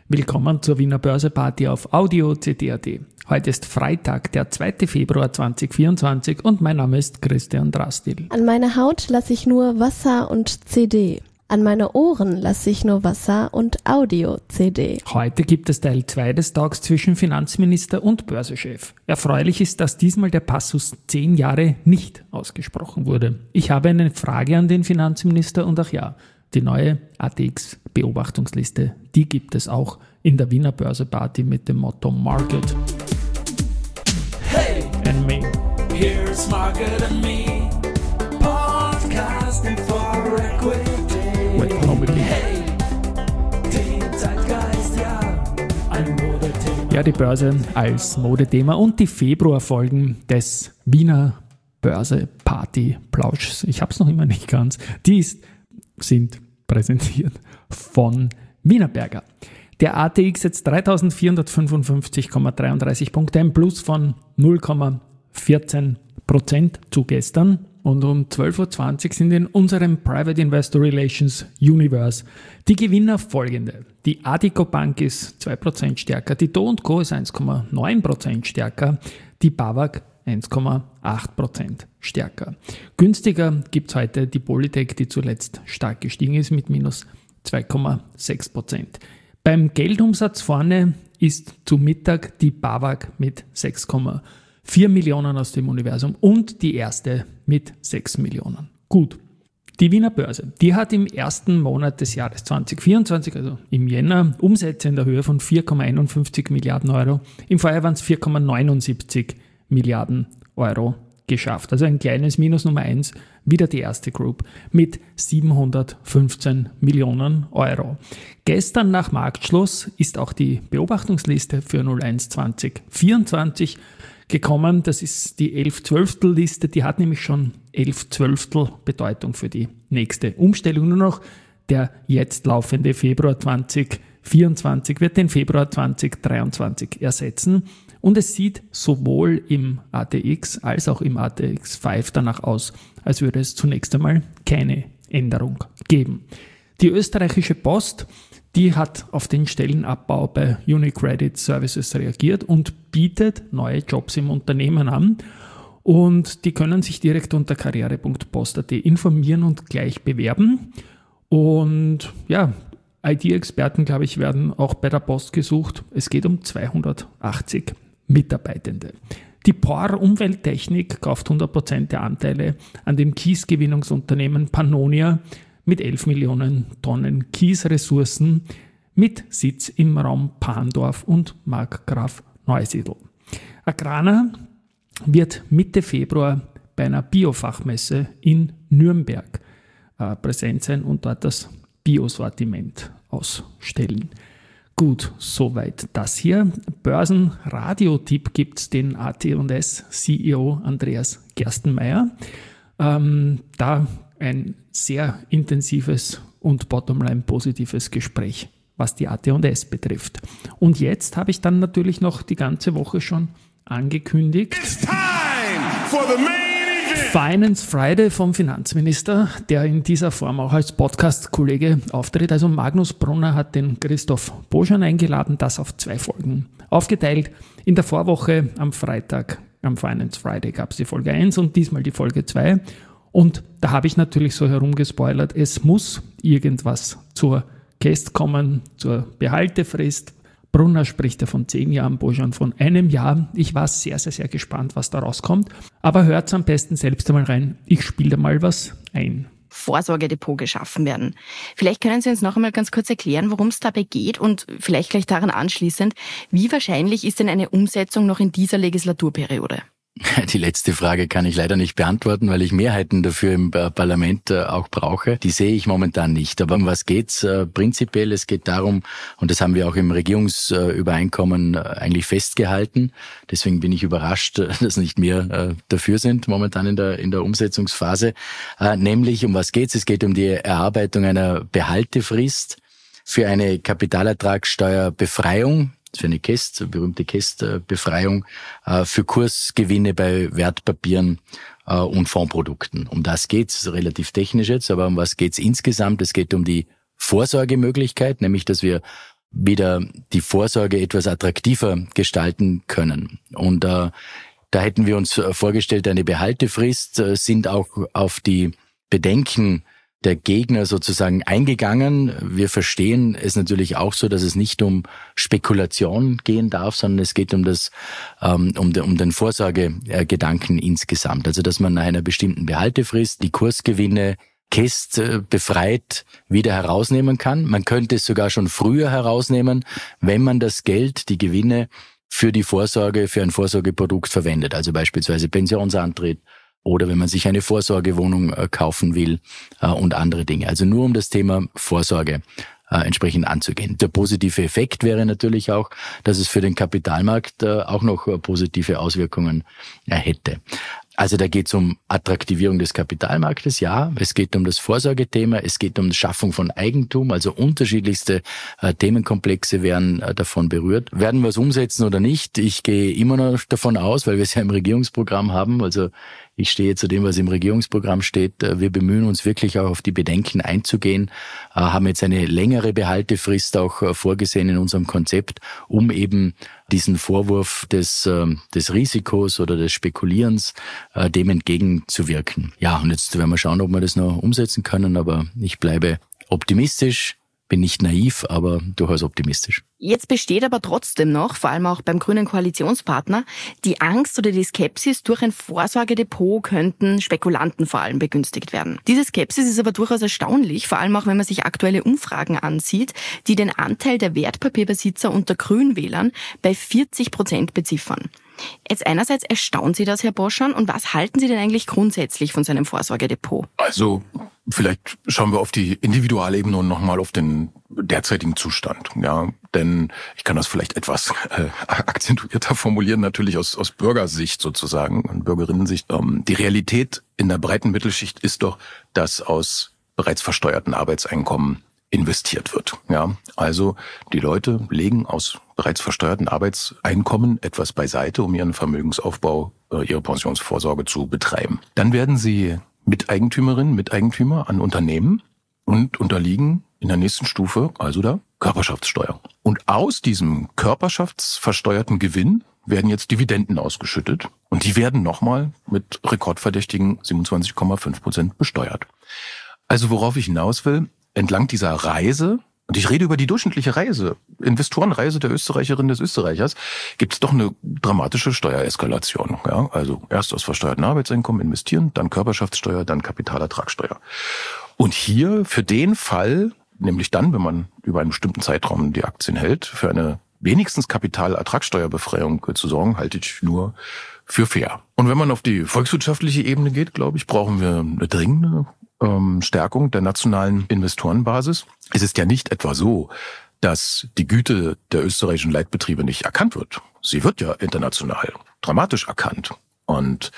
Willkommen zur Wiener Börseparty auf Audio CD.at. Heute ist Freitag, der 2. Februar 2024 und mein Name ist Christian Drastil. An meine Haut lasse ich nur Wasser und CD. An meine Ohren lasse ich nur Wasser und Audio-CD. Heute gibt es Teil 2 des Talks zwischen Finanzminister und Börsechef. Erfreulich ist, dass diesmal der Passus 10 Jahre nicht ausgesprochen wurde. Ich habe eine Frage an den Finanzminister und die neue ATX-Beobachtungsliste, die gibt es auch in der Wiener Börseparty mit dem Motto Market. Hey, and me. Here's Market and me, podcasting for equity. Hey, den Zeitgeist, ja, ein Modethema. Ja, die Börse als Modethema und die Februarfolgen des Wiener Börse-Party-Plauschs, ich habe es noch immer nicht ganz, sind präsentiert von Wienerberger. Der ATX jetzt 3.455,33 Punkte, ein Plus von 0,14% zu gestern. Und um 12.20 Uhr sind in unserem Private Investor Relations Universe die Gewinner folgende. Die Addiko Bank ist 2% stärker, die Do & Co ist 1,9% stärker, die BAWAG 1,8% stärker. Günstiger gibt es heute die Polytech, die zuletzt stark gestiegen ist mit minus 2,6%. Beim Geldumsatz vorne ist zu Mittag die BAWAG mit 6,4 Millionen aus dem Universum und die erste mit 6 Millionen. Gut, die Wiener Börse, die hat im ersten Monat des Jahres 2024, also im Jänner, Umsätze in der Höhe von 4,51 Milliarden Euro. Im Vorjahr waren es 4,79 Milliarden Euro geschafft. Also ein kleines Minus Nummer 1, wieder die erste Group mit 715 Millionen Euro. Gestern nach Marktschluss ist auch die Beobachtungsliste für 01/2024 gekommen. Das ist die 11/12-Liste, die hat nämlich schon 11/12 Bedeutung für die nächste Umstellung. Nur noch der jetzt laufende Februar 2024 wird den Februar 2023 ersetzen. Und es sieht sowohl im ATX als auch im ATX 5 danach aus, als würde es zunächst einmal keine Änderung geben. Die österreichische Post, die hat auf den Stellenabbau bei UniCredit Services reagiert und bietet neue Jobs im Unternehmen an. Und die können sich direkt unter karriere.post.at informieren und gleich bewerben. Und ja, IT-Experten, glaube ich, werden auch bei der Post gesucht. Es geht um 280 Mitarbeitende. Die POR Umwelttechnik kauft 100% der Anteile an dem Kiesgewinnungsunternehmen Pannonia mit 11 Millionen Tonnen Kiesressourcen mit Sitz im Raum Pandorf und Markgraf Neusiedl. Agrana wird Mitte Februar bei einer Biofachmesse in Nürnberg präsent sein und dort das Biosortiment ausstellen. Gut, soweit das hier. Börsenradiotipp gibt es den AT&S CEO Andreas Gerstenmaier. Da ein sehr intensives und bottomline positives Gespräch, was die AT&S betrifft. Und jetzt habe ich dann natürlich noch die ganze Woche schon angekündigt. It's time for the main event. Finance Friday vom Finanzminister, der in dieser Form auch als Podcast-Kollege auftritt. Also Magnus Brunner hat den Christoph Boschan eingeladen, das auf 2 Folgen aufgeteilt. In der Vorwoche am Freitag, am Finance Friday, gab es die Folge 1 und diesmal die Folge 2. Und da habe ich natürlich so herumgespoilert, es muss irgendwas zur Käst kommen, zur Behaltefrist. Brunner spricht ja von 10 Jahren, Boschan von 1 Jahr. Ich war sehr, sehr, sehr gespannt, was da rauskommt. Aber hört am besten selbst einmal rein. Ich spiele da mal was ein. Vorsorgedepot geschaffen werden. Vielleicht können Sie uns noch einmal ganz kurz erklären, worum es dabei geht und vielleicht gleich daran anschließend, wie wahrscheinlich ist denn eine Umsetzung noch in dieser Legislaturperiode? Die letzte Frage kann ich leider nicht beantworten, weil ich Mehrheiten dafür im Parlament auch brauche. Die sehe ich momentan nicht. Aber um was geht's? Prinzipiell, es geht darum, und das haben wir auch im Regierungsübereinkommen eigentlich festgehalten. Deswegen bin ich überrascht, dass nicht mehr dafür sind momentan in der Umsetzungsphase. Nämlich, um was geht's? Es geht um die Erarbeitung einer Behaltefrist für eine Kapitalertragssteuerbefreiung, für eine berühmte Kästbefreiung für Kursgewinne bei Wertpapieren und Fondsprodukten. Um das geht's, relativ technisch jetzt, aber um was geht's insgesamt? Es geht um die Vorsorgemöglichkeit, nämlich dass wir wieder die Vorsorge etwas attraktiver gestalten können. Und da hätten wir uns vorgestellt, eine Behaltefrist, sind auch auf die Bedenken der Gegner sozusagen eingegangen. Wir verstehen es natürlich auch so, dass es nicht um Spekulation gehen darf, sondern es geht um den Vorsorgegedanken insgesamt. Also dass man nach einer bestimmten Behaltefrist die Kursgewinne befreit wieder herausnehmen kann. Man könnte es sogar schon früher herausnehmen, wenn man das Geld, die Gewinne für die Vorsorge, für ein Vorsorgeprodukt verwendet. Also beispielsweise Pensionsantritt oder wenn man sich eine Vorsorgewohnung kaufen will und andere Dinge. Also nur um das Thema Vorsorge entsprechend anzugehen. Der positive Effekt wäre natürlich auch, dass es für den Kapitalmarkt auch noch positive Auswirkungen hätte. Also da geht es um Attraktivierung des Kapitalmarktes, ja. Es geht um das Vorsorgethema, es geht um die Schaffung von Eigentum, also unterschiedlichste Themenkomplexe werden davon berührt. Werden wir es umsetzen oder nicht? Ich gehe immer noch davon aus, weil wir es ja im Regierungsprogramm haben, also ich stehe zu dem, was im Regierungsprogramm steht. Wir bemühen uns wirklich auch auf die Bedenken einzugehen, haben jetzt eine längere Behaltefrist auch vorgesehen in unserem Konzept, um eben diesen Vorwurf des Risikos oder des Spekulierens dem entgegenzuwirken. Ja, und jetzt werden wir schauen, ob wir das noch umsetzen können, aber ich bleibe optimistisch. Bin nicht naiv, aber durchaus optimistisch. Jetzt besteht aber trotzdem noch, vor allem auch beim grünen Koalitionspartner, die Angst oder die Skepsis, durch ein Vorsorgedepot könnten Spekulanten vor allem begünstigt werden. Diese Skepsis ist aber durchaus erstaunlich, vor allem auch wenn man sich aktuelle Umfragen ansieht, die den Anteil der Wertpapierbesitzer unter Grünwählern bei 40% beziffern. Jetzt einerseits erstaunt Sie das, Herr Boschan, und was halten Sie denn eigentlich grundsätzlich von seinem Vorsorgedepot? Also vielleicht schauen wir auf die Individualebene und nochmal auf den derzeitigen Zustand. Ja, denn ich kann das vielleicht etwas akzentuierter formulieren, natürlich aus Bürgersicht sozusagen und Bürgerinnensicht. Die Realität in der breiten Mittelschicht ist doch, dass aus bereits versteuerten Arbeitseinkommen investiert wird. Ja, also die Leute legen aus bereits versteuerten Arbeitseinkommen etwas beiseite, um ihren Vermögensaufbau, ihre Pensionsvorsorge zu betreiben. Dann werden sie Miteigentümerinnen, Miteigentümer an Unternehmen und unterliegen in der nächsten Stufe also der Körperschaftssteuer. Und aus diesem körperschaftsversteuerten Gewinn werden jetzt Dividenden ausgeschüttet und die werden nochmal mit rekordverdächtigen 27,5% besteuert. Also worauf ich hinaus will, entlang dieser Reise, und ich rede über die durchschnittliche Reise, Investorenreise der Österreicherin des Österreichers, gibt es doch eine dramatische Steuereskalation. Ja? Also erst aus versteuerten Arbeitseinkommen investieren, dann Körperschaftssteuer, dann Kapitalertragssteuer. Und hier für den Fall, nämlich dann, wenn man über einen bestimmten Zeitraum die Aktien hält, für eine wenigstens Kapitalertragssteuerbefreiung zu sorgen, halte ich nur für fair. Und wenn man auf die volkswirtschaftliche Ebene geht, glaube ich, brauchen wir eine dringende Stärkung der nationalen Investorenbasis. Es ist ja nicht etwa so, dass die Güte der österreichischen Leitbetriebe nicht erkannt wird. Sie wird ja international dramatisch erkannt. Und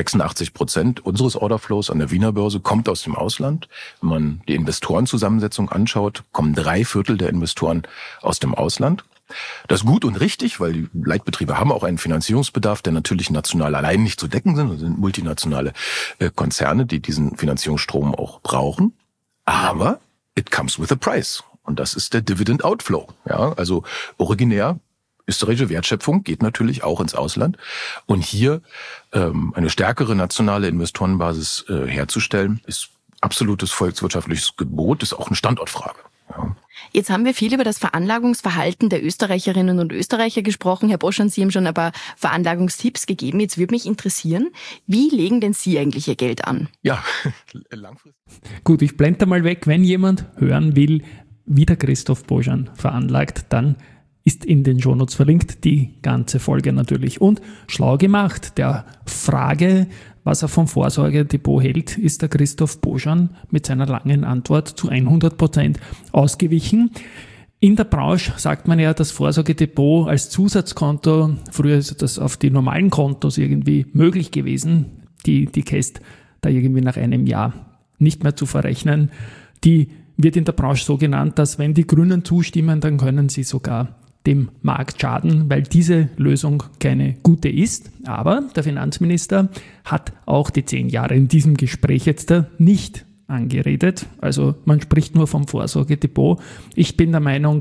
86% unseres Orderflows an der Wiener Börse kommt aus dem Ausland. Wenn man die Investorenzusammensetzung anschaut, kommen 3/4 der Investoren aus dem Ausland. Das ist gut und richtig, weil die Leitbetriebe haben auch einen Finanzierungsbedarf, der natürlich national allein nicht zu decken sind. Das sind multinationale Konzerne, die diesen Finanzierungsstrom auch brauchen. Aber it comes with a price. Und das ist der Dividend Outflow. Ja, also originär österreichische Wertschöpfung geht natürlich auch ins Ausland. Und hier eine stärkere nationale Investorenbasis herzustellen, ist absolutes volkswirtschaftliches Gebot, ist auch eine Standortfrage. Ja. Jetzt haben wir viel über das Veranlagungsverhalten der Österreicherinnen und Österreicher gesprochen. Herr Boschan, Sie haben schon ein paar Veranlagungstipps gegeben. Jetzt würde mich interessieren, wie legen denn Sie eigentlich Ihr Geld an? Ja, langfristig. Gut, ich blende mal weg. Wenn jemand hören will, wie der Christoph Boschan veranlagt, dann ist in den Shownotes verlinkt, die ganze Folge natürlich. Und schlau gemacht, der Frage, was er vom Vorsorgedepot hält, ist der Christoph Boschan mit seiner langen Antwort zu 100% ausgewichen. In der Branche sagt man ja, das Vorsorgedepot als Zusatzkonto, früher ist das auf die normalen Kontos irgendwie möglich gewesen, die Käst da irgendwie nach einem Jahr nicht mehr zu verrechnen. Die wird in der Branche so genannt, dass wenn die Grünen zustimmen, dann können sie sogar dem Markt schaden, weil diese Lösung keine gute ist. Aber der Finanzminister hat auch die 10 Jahre in diesem Gespräch jetzt nicht angeredet. Also man spricht nur vom Vorsorgedepot. Ich bin der Meinung,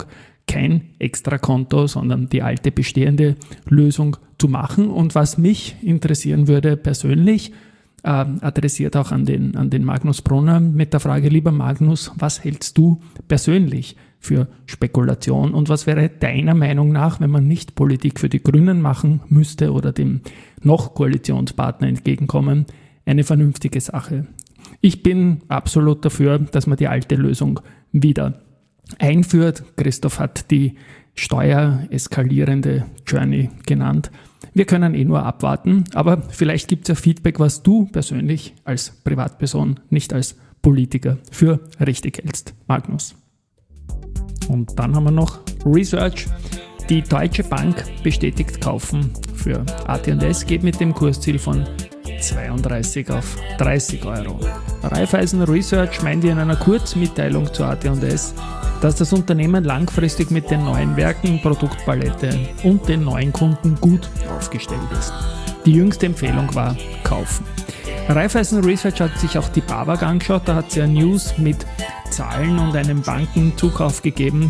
kein Extrakonto, sondern die alte bestehende Lösung zu machen. Und was mich interessieren würde persönlich, adressiert auch an den Magnus Brunner mit der Frage, lieber Magnus, was hältst du persönlich für Spekulation und was wäre deiner Meinung nach, wenn man nicht Politik für die Grünen machen müsste oder dem noch Koalitionspartner entgegenkommen, eine vernünftige Sache? Ich bin absolut dafür, dass man die alte Lösung wieder einführt. Christoph hat die steuereskalierende Journey genannt. Wir können nur abwarten, aber vielleicht gibt es ja Feedback, was du persönlich als Privatperson, nicht als Politiker, für richtig hältst. Magnus. Und dann haben wir noch Research. Die Deutsche Bank bestätigt Kaufen für AT&S, geht mit dem Kursziel von 32 auf 30 Euro. Raiffeisen Research meinte in einer Kurzmitteilung zu AT&S, dass das Unternehmen langfristig mit den neuen Werken, Produktpalette und den neuen Kunden gut aufgestellt ist. Die jüngste Empfehlung war kaufen. Raiffeisen Research hat sich auch die BAWAG angeschaut, da hat es ja News mit Zahlen und einem Bankenzukauf gegeben.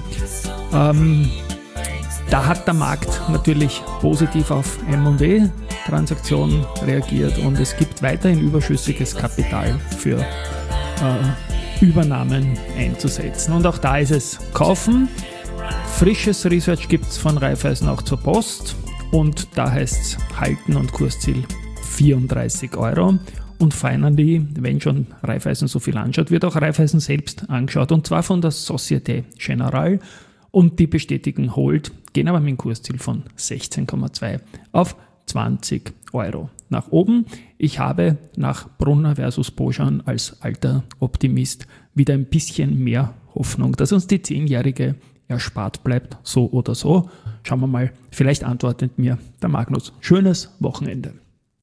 Da hat der Markt natürlich positiv auf M&A-Transaktionen reagiert und es gibt weiterhin überschüssiges Kapital für Übernahmen einzusetzen. Und auch da ist es kaufen. Frisches Research gibt es von Raiffeisen auch zur Post und da heißt es halten und Kursziel 34 Euro. Und finally, wenn schon Raiffeisen so viel anschaut, wird auch Raiffeisen selbst angeschaut und zwar von der Société Générale und die bestätigen Hold, gehen aber mit dem Kursziel von 16,2 auf 20 Euro nach oben. Ich habe nach Brunner versus Bojan als alter Optimist wieder ein bisschen mehr Hoffnung, dass uns die 10-Jährige erspart bleibt, so oder so. Schauen wir mal, vielleicht antwortet mir der Magnus. Schönes Wochenende.